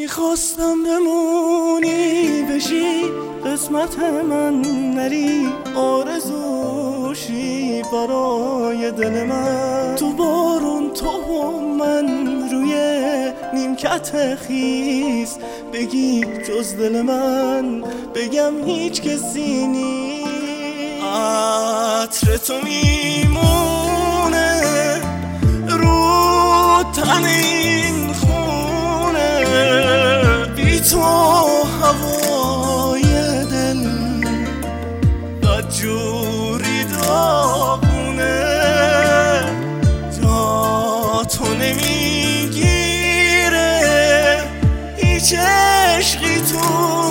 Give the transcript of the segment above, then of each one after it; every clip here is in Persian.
میخواستم بمونی بشی قسمت من، نری آرزوشی برای دل من. تو بارون تو و من روی نیمکت خیس، بگی جز دل من بگم هیچ کسی نیست. عطر تو میمونه رو تن این خونه، بی تو هوای دل بدجوری داغونه. جا تو نمیگیره هیچ عشقی تو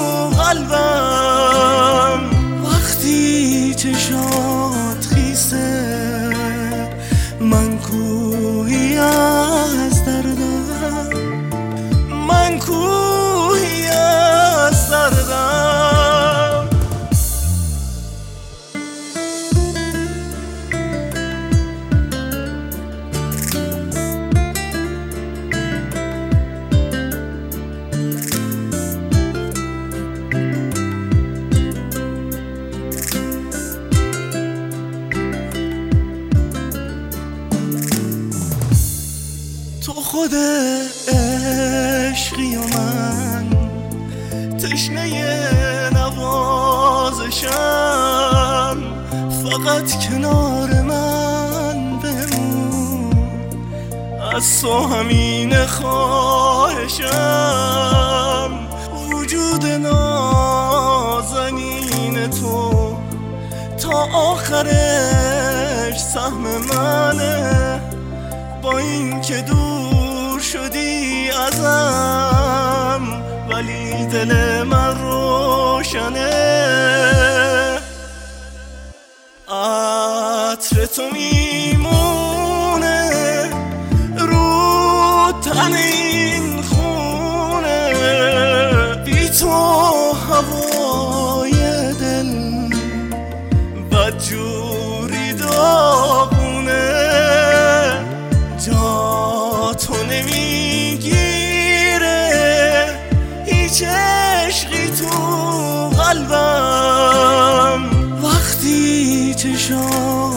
قلبم، وقتی چشات خیسه من کوهی از دردم، من کوهی از دردم. تو خود عشقی و من تشنه نوازشم، فقط کنار من بمون، از تو همین خواهشم. وجود نازنین تو تا آخرش سهم منه، با این که دور شدی ازم ولی دل من روشنه. عطر تو میمونه رو تن این خونه، بی تو هوای دل بدجوری داغونه. جا تو نمیگیره هیچ عشقی تو قلبم، وقتی چشات